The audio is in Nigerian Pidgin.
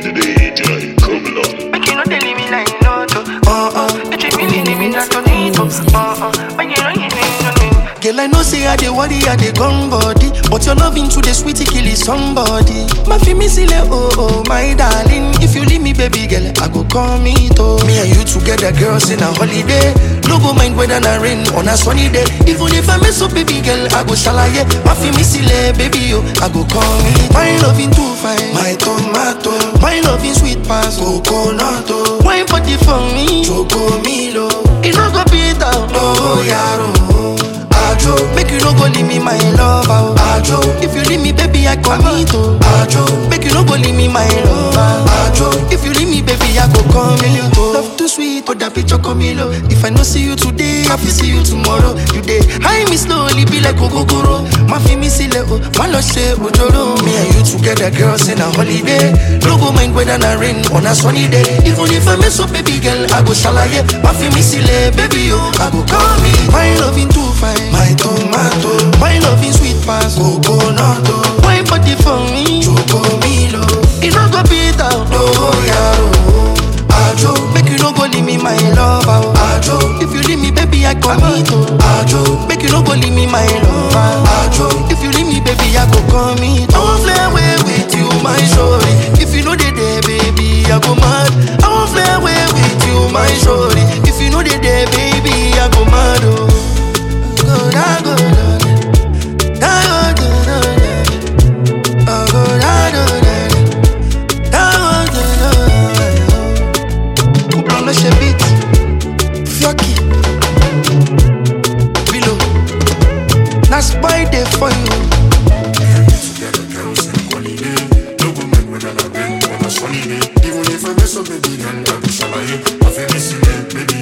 today, Jai, come along. But you know they leave me like no to. They treat me leave me not to need to. But you know you need. Girl, I know say I dey worry, I dey gun body, but your loving to the sweetie kill is somebody. My feel me silly, oh, my darling. If you leave me, baby girl, I go call me to. Me and you together, girls in a holiday. No go mind whether na rain on a sunny day. Even if I mess up, baby girl, I go shalaye. My feel me silly, baby, oh, I go call me. My loving too fine, my tomato. My loving sweet pass, coconut. Wine party for me, choco milo. It no go beat out, oh, yaro. Ajo, make you no go leave me my lover. Ajo, if you leave me, baby, I commit. Ajo, make you no go leave me my lover. Ajo, if you leave me, baby, I go come in. Love too sweet, oh that picture comilo. If I no see you today, I will see you tomorrow. You day, high me slowly, be like Ogogoro. My feel me silly, oh, my love say Ojoro. Me and you together, girls in a holiday. No go mind whether na rain on a sunny day. Even if I mess up, baby girl, I go shalaye. My feel me silly, baby, oh, I go call me. My loving too fine. My tomato, my love is sweet pass, coconut. Wine party for me, choco milo. It no go beat out, oh yaro. Ajo, make you no go leave me my lover. Ajo, if you leave me, baby, I commit. Ajo, make you no go leave me my lover. Ajo, if you leave me, baby, I go commit. I won't fly away with you, my shorty. If you know they there, baby, I go mad. I won't fly away with you, my shorty. If you know they there, baby, I go mad. Oh. That's why they for you. Together, girls in holiday. No go make me gonna rain on a sunny day. Even if I mess up, baby, girl, I'll be shalaye. I feel me silly, baby.